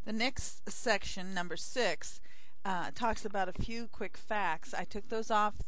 The next section, number 6, talks about a few quick facts. I took those off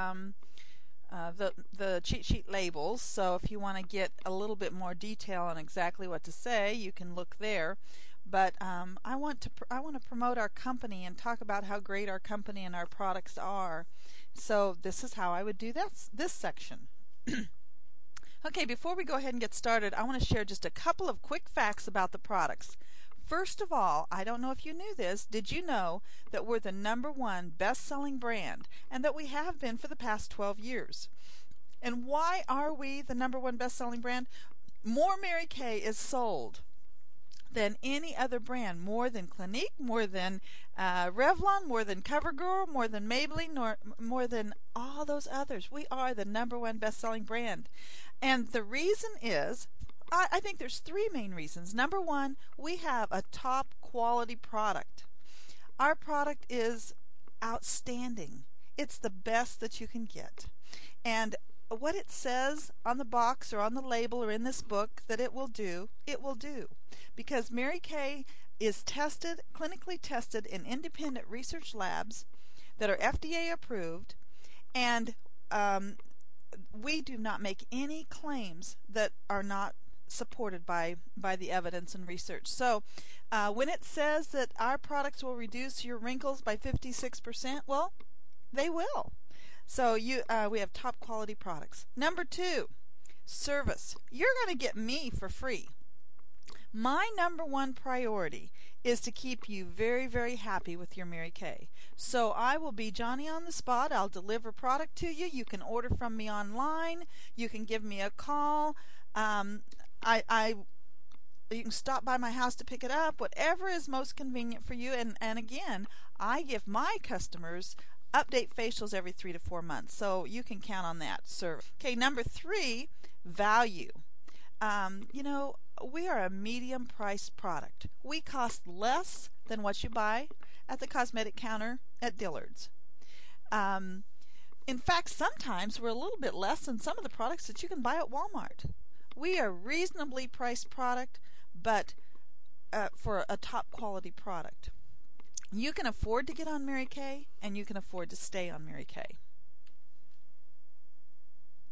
the cheat sheet labels, so if you want to get a little bit more detail on exactly what to say, you can look there. But I want to promote our company and talk about how great our company and our products are. So this is how I would do this section. Okay, before we go ahead and get started, I want to share just a couple of quick facts about the products. First of all, I don't know if you knew this, did you know that we're the #1 best-selling brand and that we have been for the past 12 years? And why are we the #1 best-selling brand? More Mary Kay is sold than any other brand, more than Clinique, more than Revlon, more than CoverGirl, more than Maybelline, more than all those others. We are the #1 best-selling brand. And the reason is, I think there's 3 main reasons. Number 1, we have a top quality product. Our product is outstanding. It's the best that you can get. And what it says on the box or on the label or in this book that it will do, it will do. Because Mary Kay is tested, clinically tested in independent research labs that are FDA approved, and we do not make any claims that are not supported by the evidence and research. So when it says that our products will reduce your wrinkles by 56%, well, they will. So we have top quality products. Number 2, service. You're going to get me for free. My #1 priority is to keep you very, very happy with your Mary Kay. So I will be Johnny on the spot. I'll deliver product to you. You can order from me online. You can give me a call. You can stop by my house to pick it up, whatever is most convenient for you. And again, I give my customers update facials every 3 to 4 months, so you can count on that, sir. Okay, number 3, value. We are a medium priced product. We cost less than what you buy at the cosmetic counter at Dillard's. In fact, sometimes we're a little bit less than some of the products that you can buy at Walmart. We are a reasonably priced product, but for a top quality product. You can afford to get on Mary Kay, and you can afford to stay on Mary Kay.